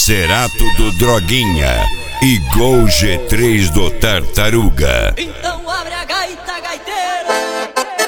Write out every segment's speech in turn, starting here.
Cerato do Droguinha e Gol G3 do Tartaruga. Então abre a gaita, gaiteiro.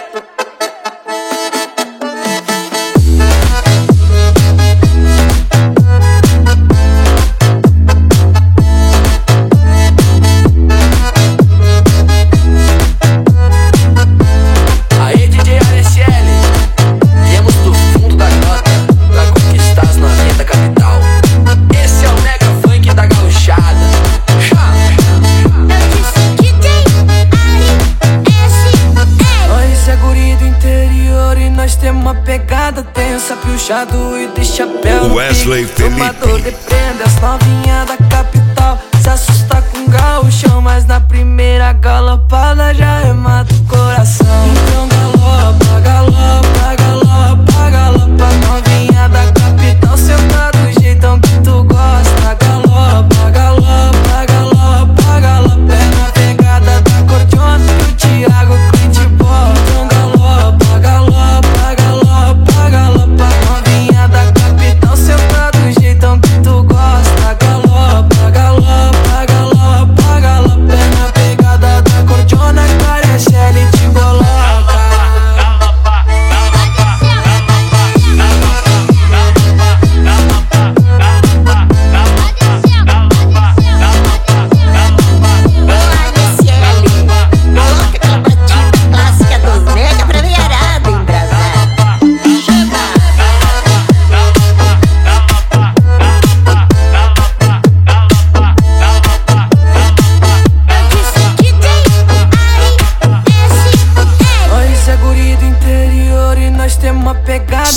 Tem uma pegada tensa, puxado e de chapéu no Wesley pique. Felipe. Tomador de prenda, as novinhas da capital se assusta com gauchão, mas na primeira galopada já remata o coração. Então galopa, galopa, galopa, galopa, novinha da capital, senta do jeitão que tu gosta. Galopa, galopa, galopa, galopa, é na pegada da cordiona que o Thiago Clint bola. Então galopa, galopa, galopa, galopa, novinha da capital, senta do jeitão que tu gosta. Galopa, galopa, galopa, galopa, é na pegada da cordiona que parece ele te coloca.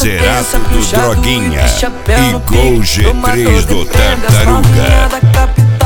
Cerato do Droguinha e Gol G3 do Tartaruga.